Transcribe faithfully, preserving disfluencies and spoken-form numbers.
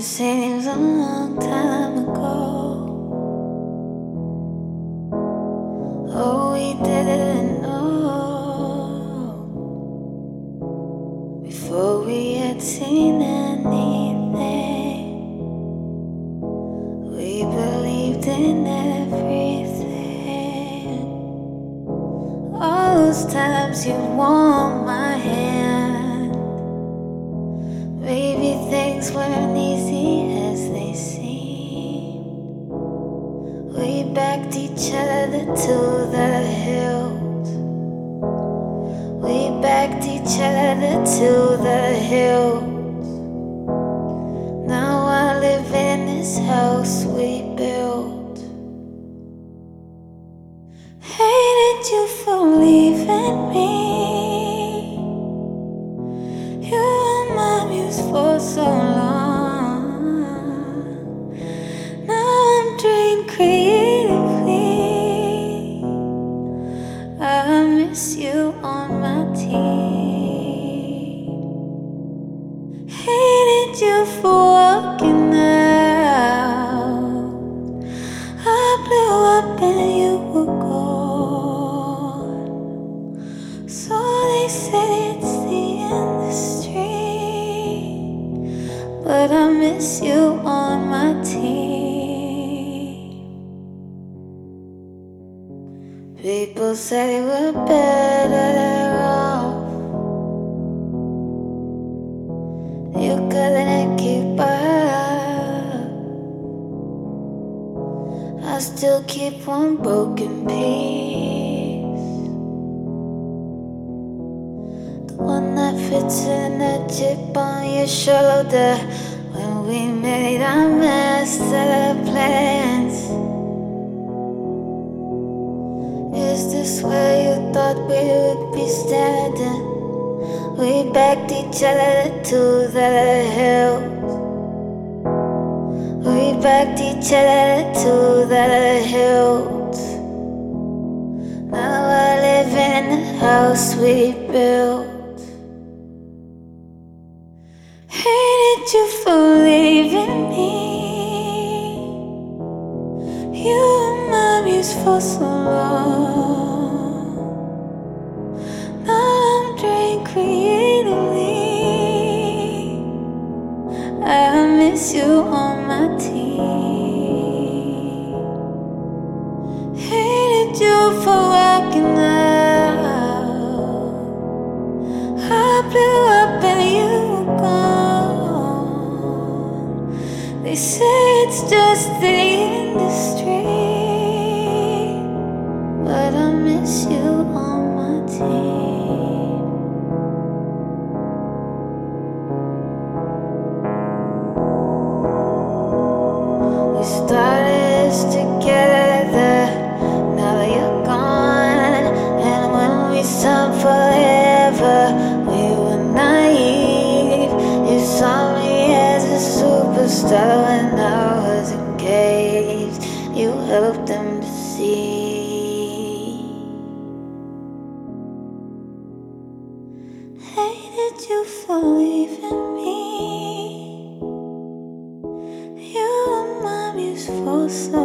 seems a long time ago. Oh, we didn't know before we had seen anything. We believed in everything. All those times you warmed my hand, maybe things weren't easy as they seemed. We backed each other to the hilt. We backed each other to the hilt. Now I live in this house we built. Hated you for leaving me. You were my muse for so long. Now I'm drained creatively. I miss you on my team. Hated you for walking out. I blew up and you were gone. So they said it's the industry, but I miss you on my team. People say we're better off. You couldn't keep up. I still keep one broken piece, the one that fits in that chip on your shoulder. When we made our master plans, is this where you thought we would be standing? We backed each other to the hilt. We backed each other to the hilt. Now I live in the house we built. Hated you for leaving me. You were my muse for so long. Now I'm drained creatively. I miss you on my team. Hated you for walking out. I blew up and you were gone. They say it's just the industry, but I miss you on my team. We started this together, now you're gone. And when we saw forever, we were naive. You saw me as a superstar when I was engaged. You helped them to see. Hated you for leaving me. You were my muse for so